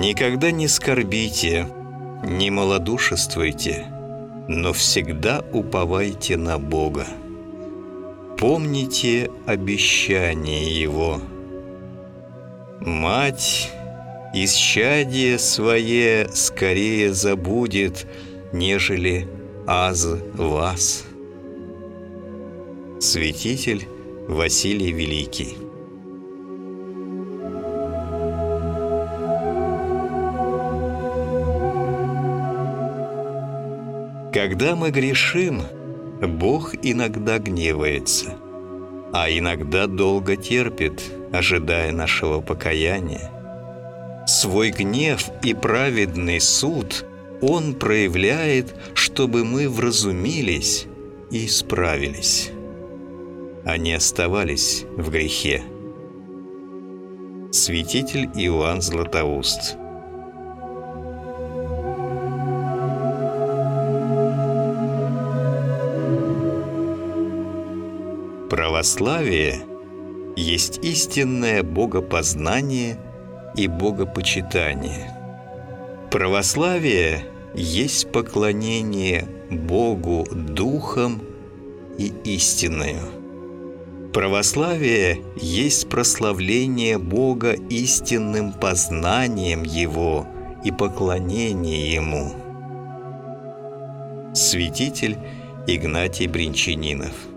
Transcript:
Никогда не скорбите, не малодушествуйте, но всегда уповайте на Бога. Помните обещание Его. Мать исчадие свое скорее забудет, нежели аз вас. Святитель Василий Великий. Когда мы грешим, Бог иногда гневается, а иногда долго терпит, ожидая нашего покаяния. Свой гнев и праведный суд Он проявляет, чтобы мы вразумились и исправились, а не оставались в грехе. Святитель Иоанн Златоуст. Православие есть истинное богопознание и богопочитание. Православие есть поклонение Богу Духом и истиною. Православие есть прославление Бога истинным познанием Его и поклонение Ему. Святитель Игнатий Бринчанинов.